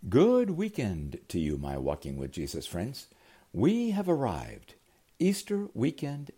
Good weekend to you, my Walking with Jesus friends. We have arrived. Easter weekend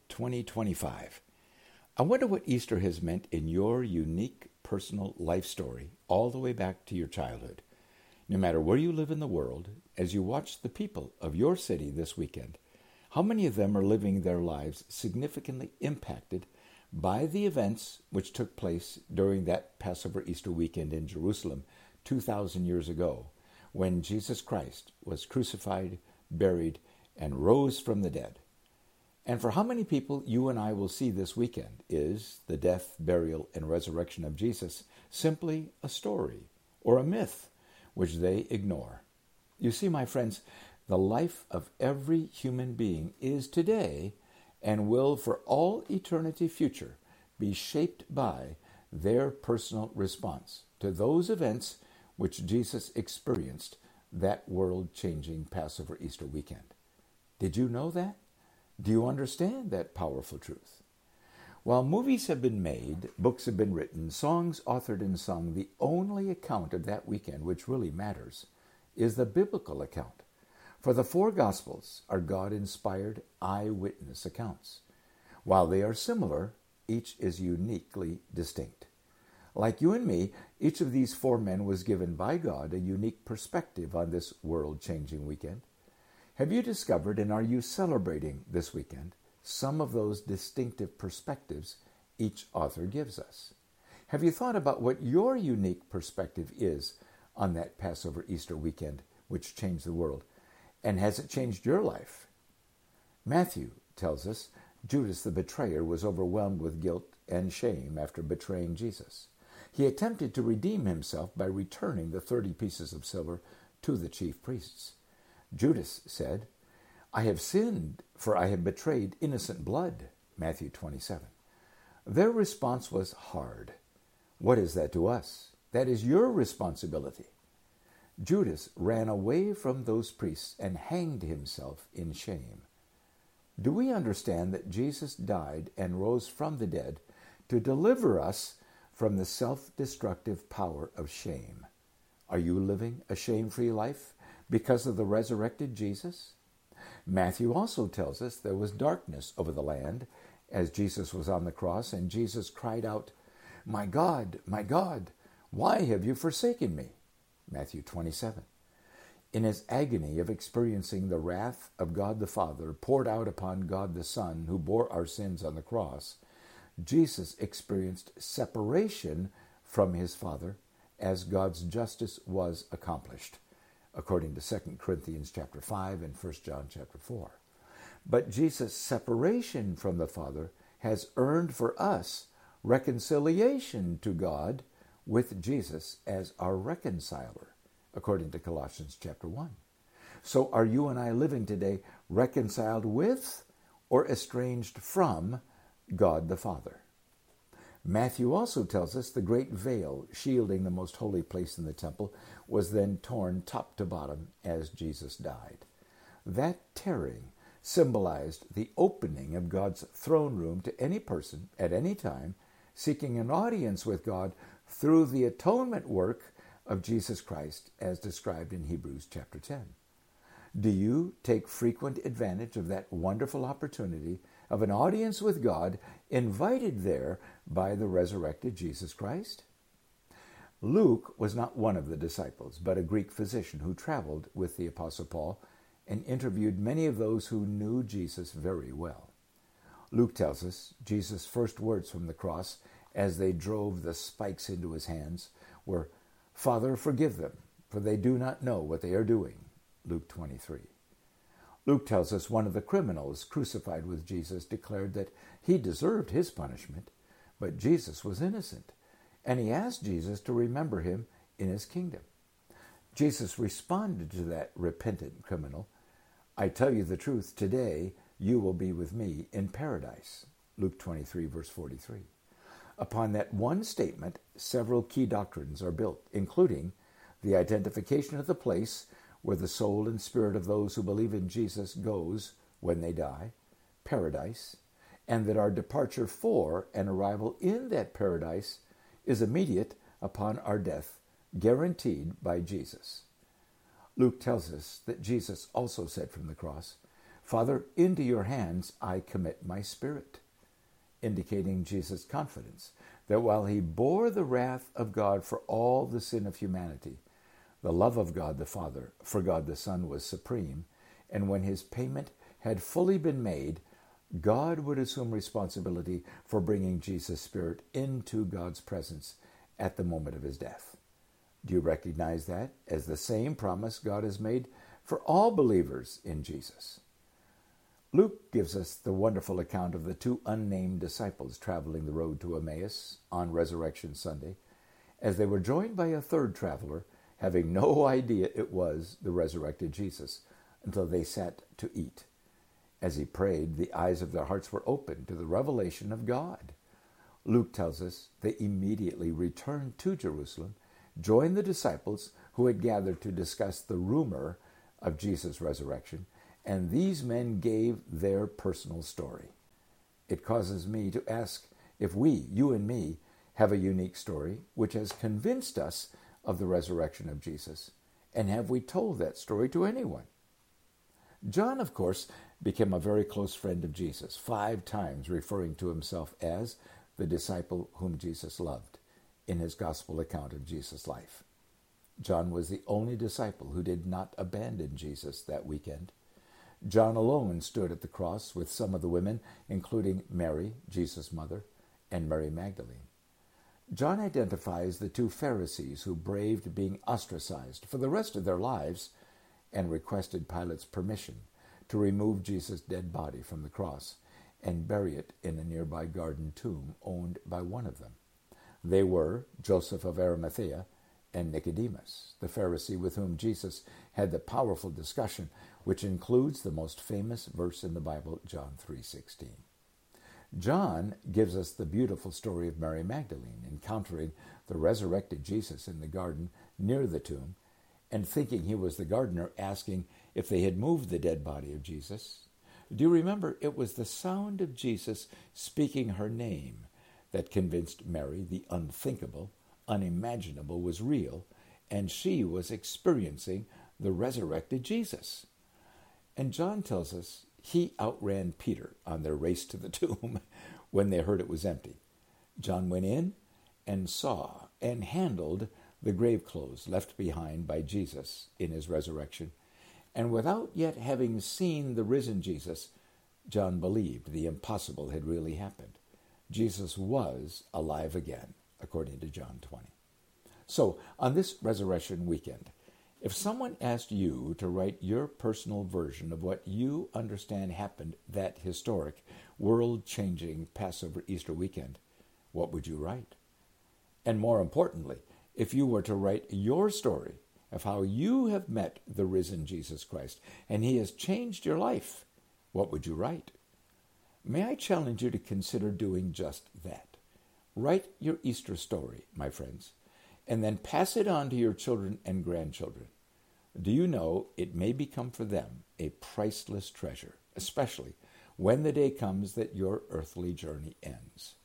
2025. I wonder what Easter has meant in your unique personal life story all the way back to your childhood. No matter where you live in the world, as you watch the people of your city this weekend, how many of them are living their lives significantly impacted by the events which took place during that Passover Easter weekend in Jerusalem 2,000 years ago, when Jesus Christ was crucified, buried, and rose from the dead? And for how many people you and I will see this weekend is the death, burial, and resurrection of Jesus simply a story or a myth which they ignore? You see, my friends, the life of every human being is today and will for all eternity future be shaped by their personal response to those events which Jesus experienced that world-changing Passover Easter weekend. Did you know that? Do you understand that powerful truth? While movies have been made, books have been written, songs authored and sung, the only account of that weekend which really matters is the biblical account. For the four Gospels are God-inspired eyewitness accounts. While they are similar, each is uniquely distinct. Like you and me, each of these four men was given by God a unique perspective on this world-changing weekend. Have you discovered, and are you celebrating this weekend, some of those distinctive perspectives each author gives us? Have you thought about what your unique perspective is on that Passover Easter weekend which changed the world? And has it changed your life? Matthew tells us Judas the betrayer was overwhelmed with guilt and shame after betraying Jesus. He attempted to redeem himself by returning the 30 pieces of silver to the chief priests. Judas said, "I have sinned, for I have betrayed innocent blood," Matthew 27. Their response was hard. What is that to us? That is your responsibility. Judas ran away from those priests and hanged himself in shame. Do we understand that Jesus died and rose from the dead to deliver us from the self-destructive power of shame? Are you living a shame-free life because of the resurrected Jesus? Matthew also tells us there was darkness over the land as Jesus was on the cross, and Jesus cried out, my God, why have you forsaken me?" Matthew 27. In his agony of experiencing the wrath of God the Father poured out upon God the Son, who bore our sins on the cross, Jesus experienced separation from his Father as God's justice was accomplished, according to 2 Corinthians chapter 5 and 1 John chapter 4. But Jesus' separation from the Father has earned for us reconciliation to God with Jesus as our reconciler, according to Colossians chapter 1. So are you and I living today reconciled with or estranged from God the Father? Matthew also tells us the great veil shielding the most holy place in the temple was then torn top to bottom as Jesus died. That tearing symbolized the opening of God's throne room to any person at any time seeking an audience with God through the atonement work of Jesus Christ as described in Hebrews chapter 10. Do you take frequent advantage of that wonderful opportunity of an audience with God invited there by the resurrected Jesus Christ? Luke was not one of the disciples, but a Greek physician who traveled with the Apostle Paul and interviewed many of those who knew Jesus very well. Luke tells us Jesus' first words from the cross as they drove the spikes into his hands were, "Father, forgive them, for they do not know what they are doing." Luke 23. Luke tells us one of the criminals crucified with Jesus declared that he deserved his punishment, but Jesus was innocent, and he asked Jesus to remember him in his kingdom. Jesus responded to that repentant criminal, "I tell you the truth, today you will be with me in paradise." Luke 23, verse 43. Upon that one statement, several key doctrines are built, including the identification of the place where the soul and spirit of those who believe in Jesus goes when they die, paradise, and that our departure for and arrival in that paradise is immediate upon our death, guaranteed by Jesus. Luke tells us that Jesus also said from the cross, "Father, into your hands I commit my spirit," indicating Jesus' confidence that while he bore the wrath of God for all the sin of humanity, the love of God the Father for God the Son was supreme, and when his payment had fully been made, God would assume responsibility for bringing Jesus' spirit into God's presence at the moment of his death. Do you recognize that as the same promise God has made for all believers in Jesus? Luke gives us the wonderful account of the two unnamed disciples traveling the road to Emmaus on Resurrection Sunday, as they were joined by a third traveler, having no idea it was the resurrected Jesus until they sat to eat. As he prayed, the eyes of their hearts were opened to the revelation of God. Luke tells us they immediately returned to Jerusalem, joined the disciples who had gathered to discuss the rumor of Jesus' resurrection, and these men gave their personal story. It causes me to ask if we, you and me, have a unique story which has convinced us of the resurrection of Jesus, and have we told that story to anyone? John, of course, became a very close friend of Jesus, 5 times referring to himself as the disciple whom Jesus loved in his gospel account of Jesus' life. John was the only disciple who did not abandon Jesus that weekend. John alone stood at the cross with some of the women, including Mary, Jesus' mother, and Mary Magdalene. John identifies the 2 Pharisees who braved being ostracized for the rest of their lives and requested Pilate's permission to remove Jesus' dead body from the cross and bury it in a nearby garden tomb owned by one of them. They were Joseph of Arimathea and Nicodemus, the Pharisee with whom Jesus had the powerful discussion, which includes the most famous verse in the Bible, John 3:16. John gives us the beautiful story of Mary Magdalene encountering the resurrected Jesus in the garden near the tomb and thinking he was the gardener, asking if they had moved the dead body of Jesus. Do you remember? It was the sound of Jesus speaking her name that convinced Mary the unthinkable, unimaginable was real, and she was experiencing the resurrected Jesus. And John tells us he outran Peter on their race to the tomb when they heard it was empty. John went in and saw and handled the grave clothes left behind by Jesus in his resurrection. And without yet having seen the risen Jesus, John believed the impossible had really happened. Jesus was alive again, according to John 20. So, on this resurrection weekend, if someone asked you to write your personal version of what you understand happened that historic, world-changing Passover Easter weekend, what would you write? And more importantly, if you were to write your story of how you have met the risen Jesus Christ and he has changed your life, what would you write? May I challenge you to consider doing just that. Write your Easter story, my friends, and then pass it on to your children and grandchildren. Do you know it may become for them a priceless treasure, especially when the day comes that your earthly journey ends?